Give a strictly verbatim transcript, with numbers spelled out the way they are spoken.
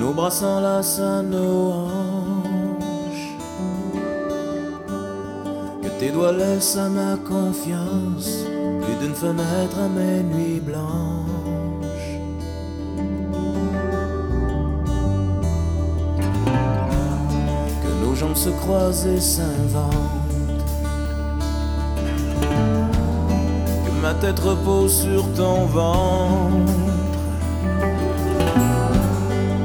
nos bras s'enlacent à nos hanches, que tes doigts laissent à ma confiance plus d'une fenêtre à mes nuits blanches. Que nos jambes se croisent et s'inventent, que ma tête repose sur ton ventre,